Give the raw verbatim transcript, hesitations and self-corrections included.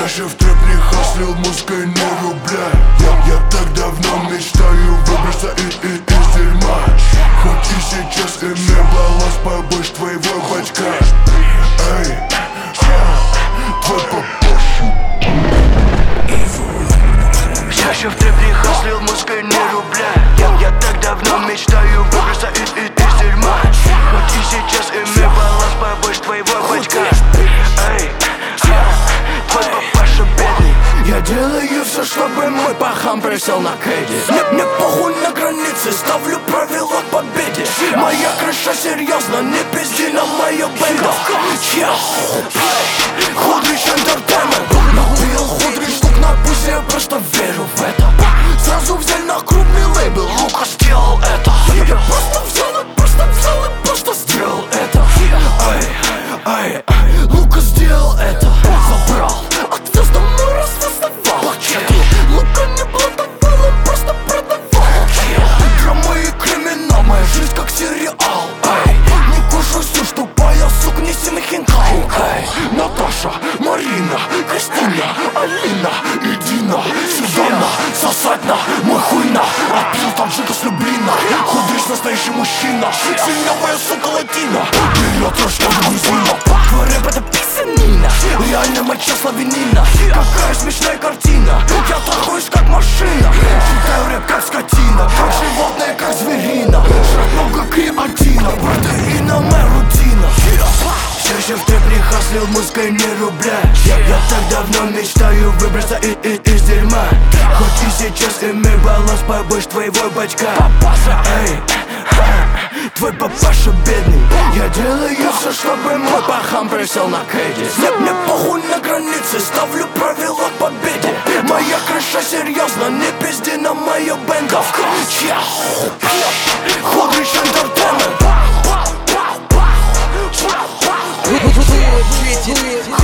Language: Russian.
Чаще в трэп не хаслил, музыкой не рубля. Я, я так давно мечтаю выбраться и, и, из дерьма. Хоть и сейчас имею баланс побольше твоего бачка. Эй, твой папашу. Чаще в трэп не хаслил, музыкой не рубля. Я, я так давно мечтаю выбраться из, из, из дерьма. Хоть и сейчас имею баланс побольше твоего бачка. Эй, твой папаша бедный. Я делаю все, чтобы мой пахам присел на кэдди. Мне, мне похуй на границе, ставлю правила к победе. Моя крыша серьезно, не пизди на мою бенду. Худрич Entertainment. Набил худрич штук на пусть, я просто верю в это. Сразу взяли на крупный лейбл, Лука сделал это. Я просто взял и просто взял и просто сделал это. Ай, ай, ай, Лука сделал это. Забрал, отвез домой, развоздавал. Лука не блатовал, он просто продавал. Драма и криминал, моя жизнь как сериал. Ай, не кушай все, что поел, сука, неси на хинкал. Ай, Наташа, Марина, Кристина, Алина и Дина, Сюзанна, сосать на мой хуй на. Отпил там жидко с люблина. Худрич настоящий мужчина. Сильновая сука латина. Берет рожка грузина. Твой рэп это писанина. Реально моча славянина. Какая смешная картина. Я трахаюсь как машина. Считаю рэп как скотина. Как животное, как зверина. Жрать много креатина. Протеина моя рутина. Чаще в трэп не хаслил, музыкой не рубля. Я, я так давно мечтаю выбраться и, и, из дерьма. Хоть и сейчас имею баланс побольше твоего бачка. Эй, твой папаша бедный. Я делаю все, чтобы мой пахам присел на кэдди. Мне, мне похуй на границе, ставлю правила к победе. Моя крыша серьезно, не пизди на мою бенду. Худрич Entertainment.